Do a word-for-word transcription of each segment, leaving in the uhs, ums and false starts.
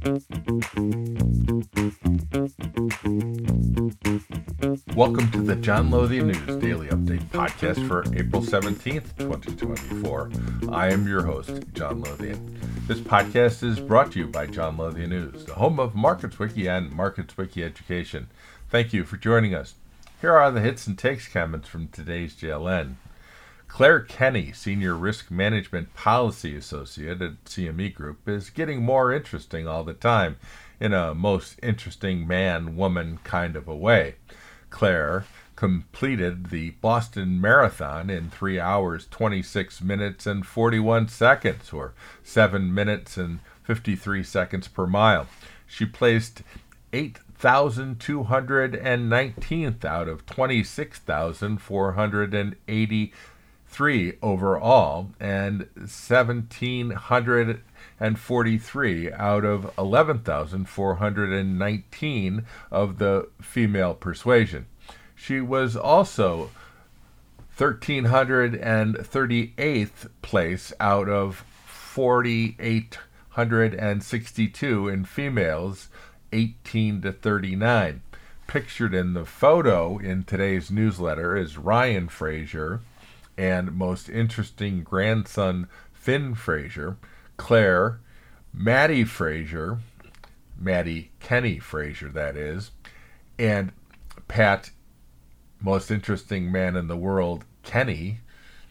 Welcome to the John Lothian News Daily Update podcast for April seventeenth, twenty twenty-four. I am your host, John Lothian. This podcast is brought to you by John Lothian News, the home of MarketsWiki and MarketsWiki Education. Thank you for joining us. Here are the hits and takes comments from today's J L N. Claire Kenny, Senior Risk Management Policy Associate at C M E Group, is getting more interesting all the time, in a most interesting man-woman kind of a way. Claire completed the Boston Marathon in three hours, twenty-six minutes, and forty-one seconds, or seven minutes and fifty-three seconds per mile. She placed eight thousand two hundred nineteenth out of twenty-six thousand four hundred eighty-three overall, and one thousand seven hundred forty-three out of eleven thousand four hundred nineteen of the female persuasion. She was also one thousand three hundred thirty-eighth place out of four thousand eight hundred sixty-two in females eighteen to thirty-nine. Pictured in the photo in today's newsletter is Ryan Fraser and most interesting grandson Finn Fraser, Claire, Maddie Fraser, Maddie Kenny Fraser, that is, and Pat, most interesting man in the world, Kenny,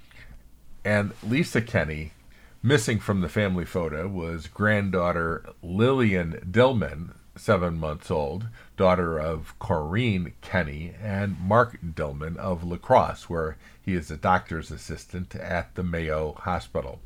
and Lisa Kenny. Missing from the family photo was granddaughter Lillian Dillman, seven months old, daughter of Corrine Kenny and Mark Dillman of La Crosse, where he is a doctor's assistant at the Mayo Hospital.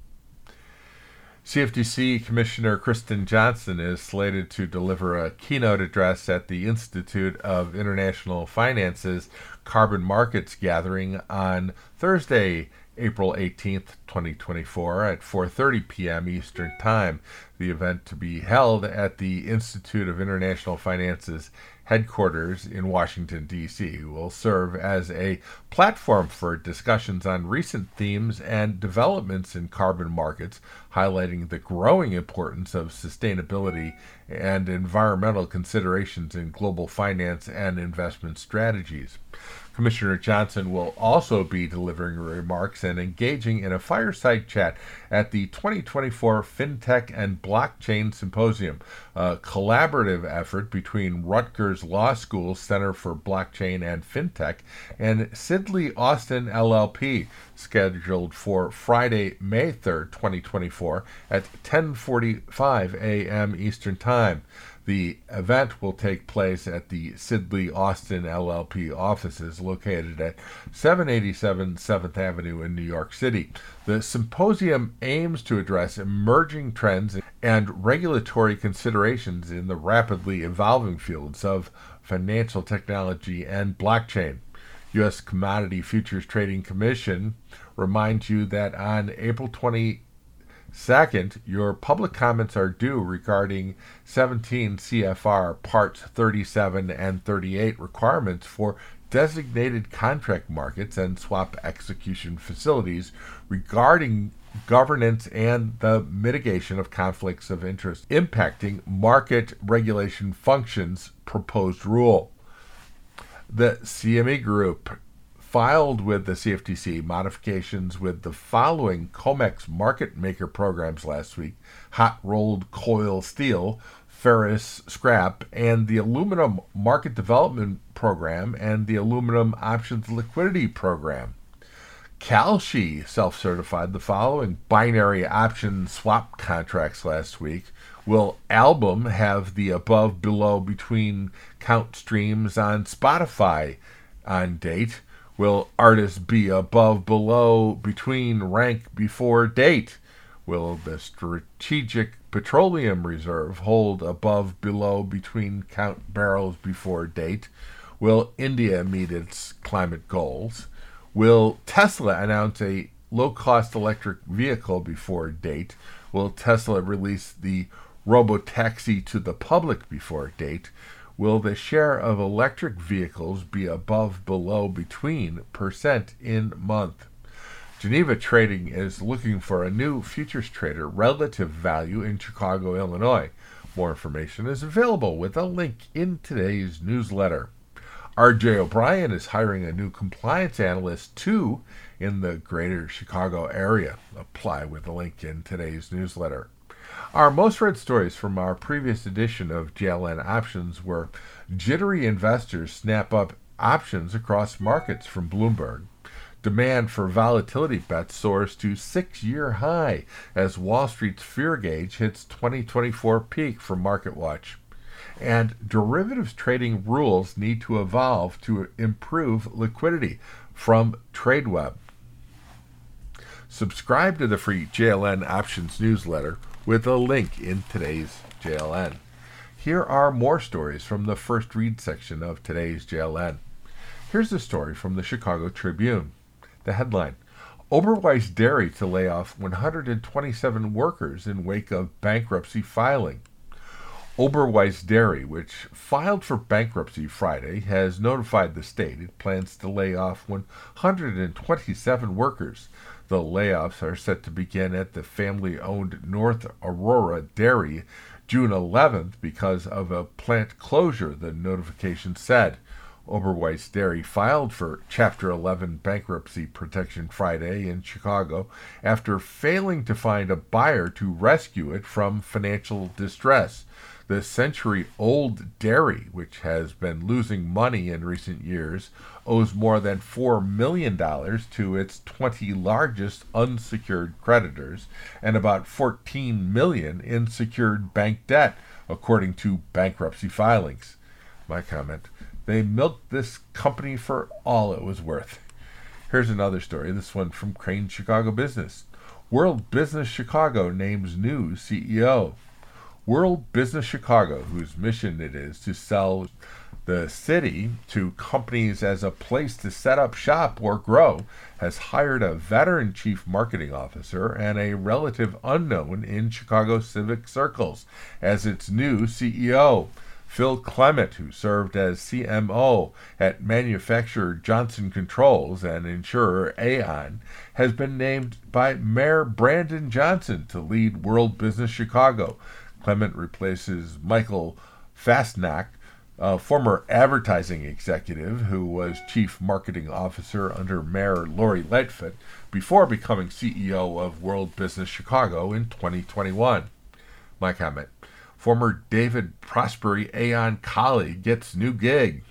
C F T C Commissioner Kristen Johnson is slated to deliver a keynote address at the Institute of International Finance's Carbon Markets gathering on Thursday, April eighteenth, twenty twenty-four at four thirty p.m. Eastern Time. The event to be held at the Institute of International Finance's headquarters in Washington, D C will serve as a platform for discussions on recent themes and developments in carbon markets, highlighting the growing importance of sustainability and environmental considerations in global finance and investment strategies. Commissioner Johnson will also be delivering remarks and engaging in a fireside chat at the twenty twenty-four FinTech and Blockchain Symposium, a collaborative effort between Rutgers Law School's Center for Blockchain and FinTech and Sidley Austin L L P, scheduled for Friday, May third, twenty twenty-four at ten forty-five a.m. Eastern Time. The event will take place at the Sidley Austin L L P offices located at seven eighty-seven seventh Avenue in New York City. The symposium aims to address emerging trends and regulatory considerations in the rapidly evolving fields of financial technology and blockchain. U S Commodity Futures Trading Commission reminds you that on April twenty-second, your public comments are due regarding seventeen C F R Parts thirty-seven and thirty-eight requirements for designated contract markets and swap execution facilities regarding governance and the mitigation of conflicts of interest impacting market regulation functions proposed rule. The C M E Group filed with the C F T C modifications with the following COMEX market maker programs last week: hot rolled coil steel, ferrous scrap, and the aluminum market development program and the aluminum options liquidity program. Kalshi self-certified the following binary option swap contracts last week. Will Album have the above, below, between count streams on Spotify on date? Will artist be above, below, between, rank, before date? Will the Strategic Petroleum Reserve hold above, below, between, count barrels before date? Will India meet its climate goals? Will Tesla announce a low-cost electric vehicle before date? Will Tesla release the robotaxi to the public before date? Will the share of electric vehicles be above, below, between percent in month? Geneva Trading is looking for a new futures trader relative value in Chicago, Illinois. More information is available with a link in today's newsletter. R J O'Brien is hiring a new compliance analyst too in the greater Chicago area. Apply with a link in today's newsletter. Our most read stories from our previous edition of J L N Options were jittery investors snap up options across markets from Bloomberg. Demand for volatility bets soars to six-year high as Wall Street's fear gauge hits twenty twenty-four peak from MarketWatch. And derivatives trading rules need to evolve to improve liquidity from TradeWeb. Subscribe to the free J L N Options newsletter with a link in today's J L N. Here are more stories from the first read section of today's J L N. Here's a story from the Chicago Tribune. The headline, Oberweis Dairy to lay off one hundred twenty-seven workers in wake of bankruptcy filing. Oberweis Dairy, which filed for bankruptcy Friday, has notified the state it plans to lay off one hundred twenty-seven workers. The layoffs are set to begin at the family-owned North Aurora Dairy June eleventh because of a plant closure, the notification said. Oberweis Dairy filed for Chapter eleven bankruptcy protection Friday in Chicago after failing to find a buyer to rescue it from financial distress. The century-old dairy, which has been losing money in recent years, owes more than four million dollars to its twenty largest unsecured creditors and about fourteen million dollars in secured bank debt, according to bankruptcy filings. My comment, they milked this company for all it was worth. Here's another story, this one from Crane Chicago Business. World Business Chicago names new C E O. World Business Chicago, whose mission it is to sell the city to companies as a place to set up shop or grow, has hired a veteran chief marketing officer and a relative unknown in Chicago civic circles as its new C E O. Phil Clement, who served as C M O at manufacturer Johnson Controls and insurer Aon, has been named by Mayor Brandon Johnson to lead World Business Chicago. Clement replaces Michael Fastnack, a former advertising executive who was chief marketing officer under Mayor Lori Lightfoot before becoming C E O of World Business Chicago in twenty twenty-one. My comment, former David Prospery Aon colleague gets new gig.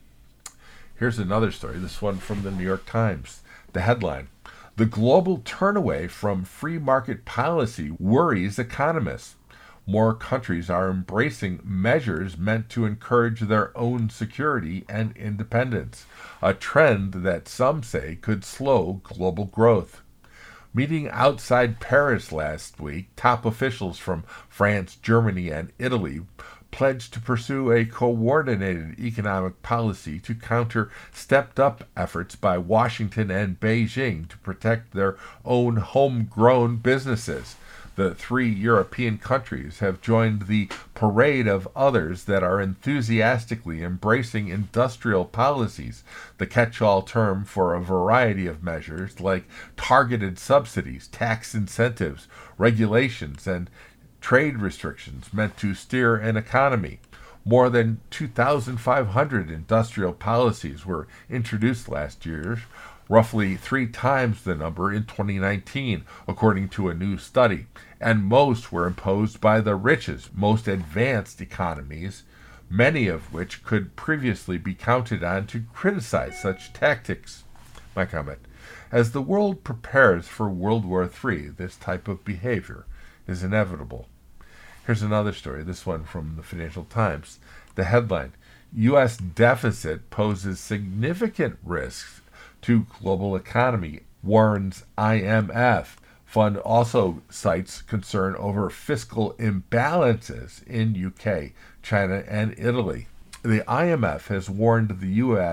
Here's another story, this one from the New York Times. The headline, The global turnaway from free market policy worries economists. More countries are embracing measures meant to encourage their own security and independence, a trend that some say could slow global growth. Meeting outside Paris last week, top officials from France, Germany, and Italy pledged to pursue a coordinated economic policy to counter stepped-up efforts by Washington and Beijing to protect their own homegrown businesses. The three European countries have joined the parade of others that are enthusiastically embracing industrial policies, the catch-all term for a variety of measures like targeted subsidies, tax incentives, regulations, and trade restrictions meant to steer an economy. More than two thousand five hundred industrial policies were introduced last year, roughly three times the number in twenty nineteen, according to a new study, and most were imposed by the richest, most advanced economies, many of which could previously be counted on to criticize such tactics. My comment, as the world prepares for World War Three, this type of behavior is inevitable. Here's another story, this one from the Financial Times. The headline, U S deficit poses significant risks to global economy, warns I M F. Fund also cites concern over fiscal imbalances in U K, China, and Italy. The I M F has warned the U S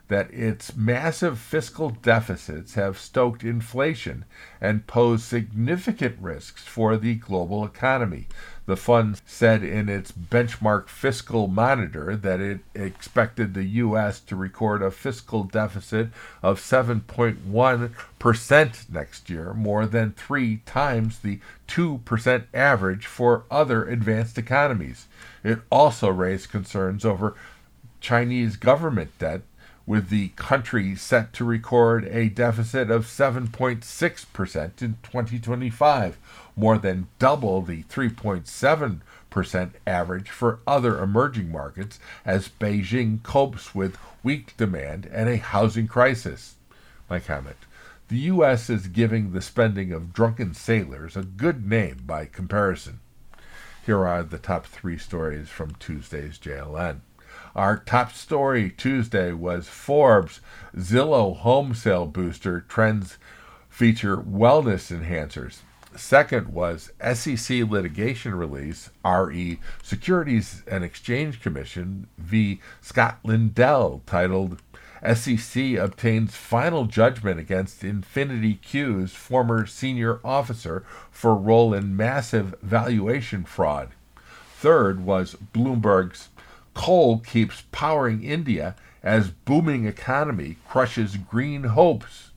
that its massive fiscal deficits have stoked inflation and pose significant risks for the global economy. The fund said in its benchmark fiscal monitor that it expected the U S to record a fiscal deficit of seven point one percent next year, more than three times the two percent average for other advanced economies. It also raised concerns over Chinese government debt, with the country set to record a deficit of seven point six percent in twenty twenty-five, more than double the three point seven percent average for other emerging markets, as Beijing copes with weak demand and a housing crisis. My comment: the U S is giving the spending of drunken sailors a good name by comparison. Here are the top three stories from Tuesday's J L N. Our top story Tuesday was Forbes Zillow home sale booster trends feature wellness enhancers. Second was S E C litigation release, R E Securities and Exchange Commission v. Scott Lindell, titled S E C obtains final judgment against Infinity Q's former senior officer for role in massive valuation fraud. Third was Bloomberg's coal keeps powering India as booming economy crushes green hopes.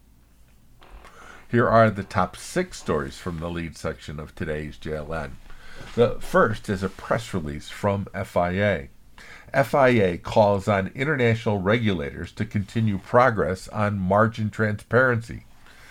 Here are the top six stories from the lead section of today's J L N. The first is a press release from F I A. F I A calls on international regulators to continue progress on margin transparency.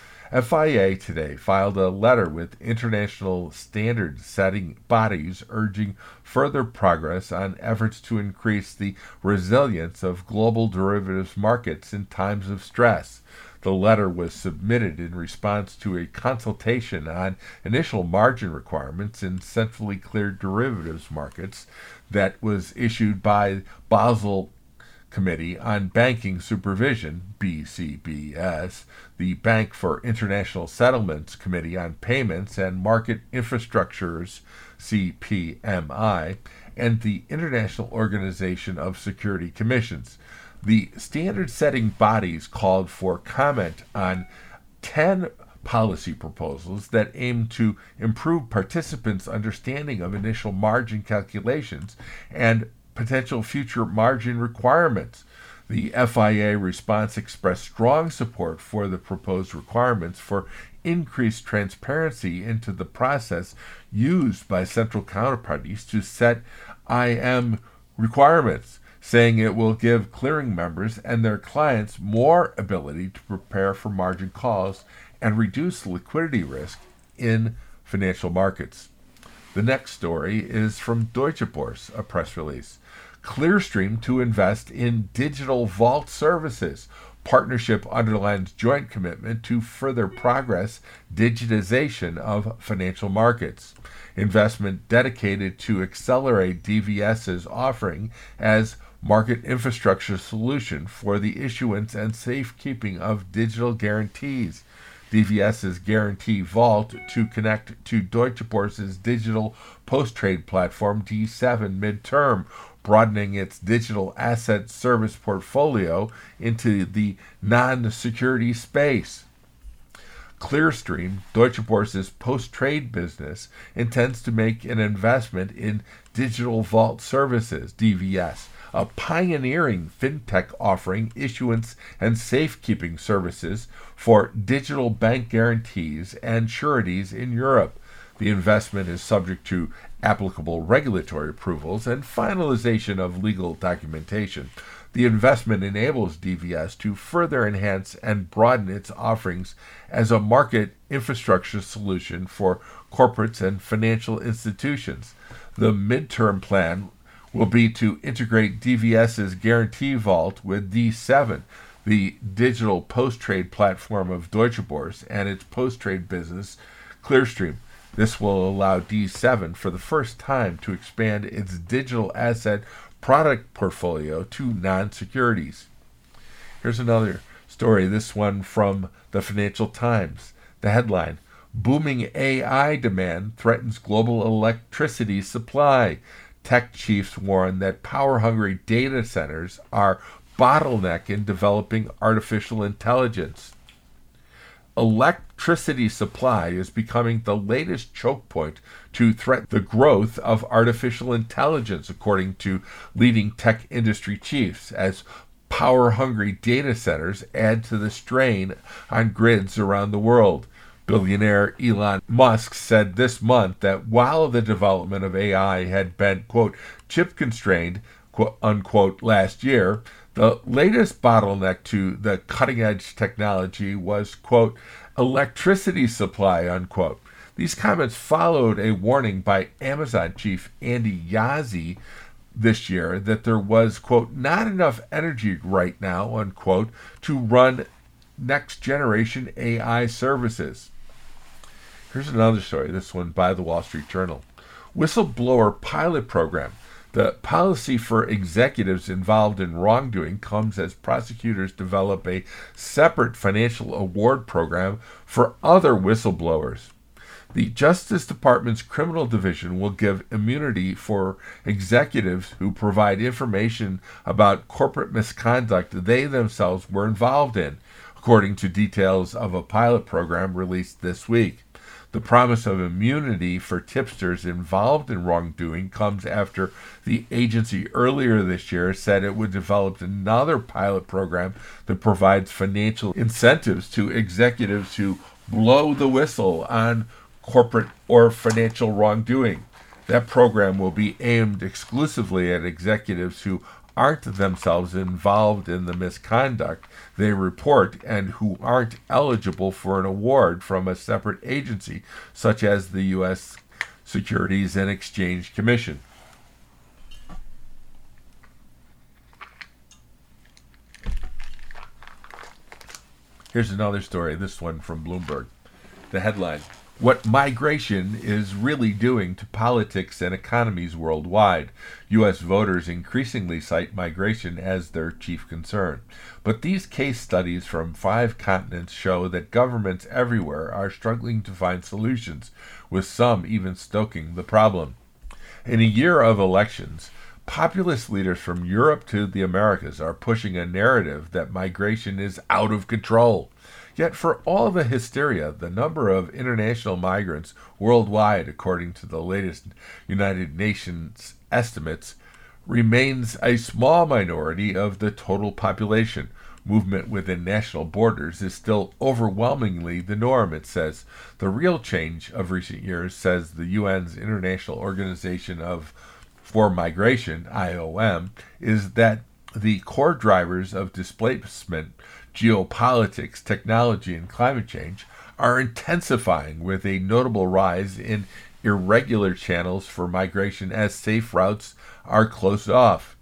F I A today filed a letter with international standard-setting bodies urging further progress on efforts to increase the resilience of global derivatives markets in times of stress. The letter was submitted in response to a consultation on initial margin requirements in centrally cleared derivatives markets that was issued by Basel Committee on Banking Supervision, B C B S, the Bank for International Settlements Committee on Payments and Market Infrastructures, C P M I, and the International Organization of Security Commissions. The standard-setting bodies called for comment on ten policy proposals that aim to improve participants' understanding of initial margin calculations and potential future margin requirements. The F I A response expressed strong support for the proposed requirements for increased transparency into the process used by central counterparties to set I M requirements, saying it will give clearing members and their clients more ability to prepare for margin calls and reduce liquidity risk in financial markets. The next story is from Deutsche Börse, a press release. Clearstream to invest in digital vault services. Partnership underlines joint commitment to further progress digitization of financial markets. Investment dedicated to accelerate DVS's offering as market infrastructure solution for the issuance and safekeeping of digital guarantees. DVS's Guarantee Vault to connect to Deutsche Börse's digital post-trade platform D seven midterm, broadening its digital asset service portfolio into the non-security space. Clearstream, Deutsche Börse's post-trade business, intends to make an investment in Digital Vault Services, D V S, a pioneering fintech offering issuance and safekeeping services for digital bank guarantees and sureties in Europe. The investment is subject to applicable regulatory approvals and finalization of legal documentation. The investment enables D V S to further enhance and broaden its offerings as a market infrastructure solution for corporates and financial institutions. The midterm plan will be to integrate DVS's Guarantee Vault with D seven, the digital post-trade platform of Deutsche Börse, and its post-trade business, Clearstream. This will allow D seven for the first time to expand its digital asset product portfolio to non-securities. Here's another story, this one from the Financial Times. The headline: Booming A I demand threatens global electricity supply. Tech chiefs warn that power-hungry data centers are bottleneck in developing artificial intelligence. Electricity supply is becoming the latest choke point to threaten the growth of artificial intelligence, according to leading tech industry chiefs, as power-hungry data centers add to the strain on grids around the world. Billionaire Elon Musk said this month that while the development of A I had been, quote, chip-constrained, quote, unquote, last year, the latest bottleneck to the cutting-edge technology was, quote, electricity supply, unquote. These comments followed a warning by Amazon chief Andy Jassy this year that there was, quote, not enough energy right now, unquote, to run next-generation A I services. Here's another story, this one by the Wall Street Journal. Whistleblower pilot program. The policy for executives involved in wrongdoing comes as prosecutors develop a separate financial award program for other whistleblowers. The Justice Department's Criminal Division will give immunity for executives who provide information about corporate misconduct they themselves were involved in, according to details of a pilot program released this week. The promise of immunity for tipsters involved in wrongdoing comes after the agency earlier this year said it would develop another pilot program that provides financial incentives to executives who blow the whistle on corporate or financial wrongdoing. That program will be aimed exclusively at executives who aren't themselves involved in the misconduct they report and who aren't eligible for an award from a separate agency, such as the U S Securities and Exchange Commission. Here's another story, this one from Bloomberg. The headline: What migration is really doing to politics and economies worldwide. U S voters increasingly cite migration as their chief concern. But these case studies from five continents show that governments everywhere are struggling to find solutions, with some even stoking the problem. In a year of elections, populist leaders from Europe to the Americas are pushing a narrative that migration is out of control. Yet for all the hysteria, the number of international migrants worldwide, according to the latest United Nations estimates, remains a small minority of the total population. Movement within national borders is still overwhelmingly the norm, it says. The real change of recent years, says the U N's International Organization of for Migration, I O M, is that the core drivers of displacement, geopolitics, technology, and climate change, are intensifying, with a notable rise in irregular channels for migration as safe routes are closed off.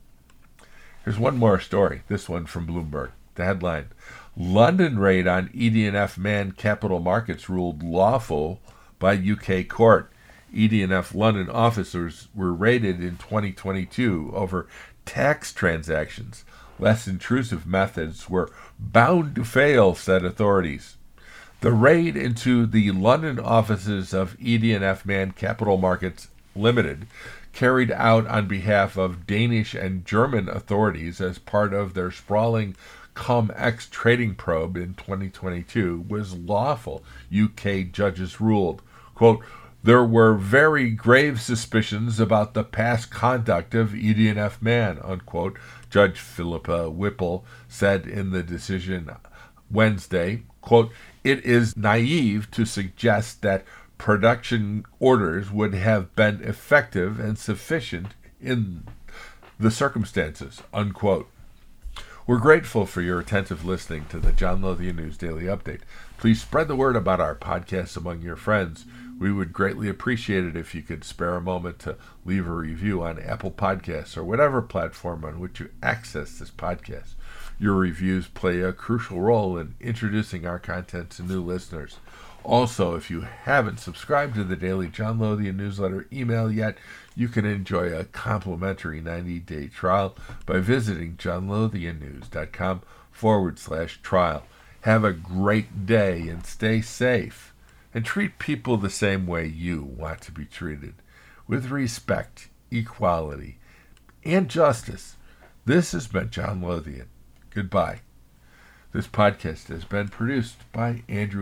Here's one more story, this one from Bloomberg. The headline: London raid on E D and F Man Capital Markets ruled lawful by U K court. E D and F London officers were raided in twenty twenty-two over tax transactions. Less intrusive methods were bound to fail, said authorities. The raid into the London offices of E D and F Man Capital Markets Limited, carried out on behalf of Danish and German authorities as part of their sprawling Cum-Ex trading probe in twenty twenty-two, was lawful, U K judges ruled. Quote, there were very grave suspicions about the past conduct of E D and F Man, unquote, Judge Philippa Whipple said in the decision Wednesday. Quote, it is naive to suggest that production orders would have been effective and sufficient in the circumstances, unquote. We're grateful for your attentive listening to the John Lothian News Daily Update. Please spread the word about our podcast among your friends. We would greatly appreciate it if you could spare a moment to leave a review on Apple Podcasts or whatever platform on which you access this podcast. Your reviews play a crucial role in introducing our content to new listeners. Also, if you haven't subscribed to the daily John Lothian newsletter email yet, you can enjoy a complimentary ninety-day trial by visiting johnlothiannews.com forward slash trial. Have a great day and stay safe. And treat people the same way you want to be treated, with respect, equality, and justice. This has been John Lothian. Goodbye. This podcast has been produced by Andrew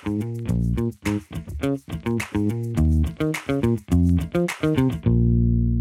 Lothian.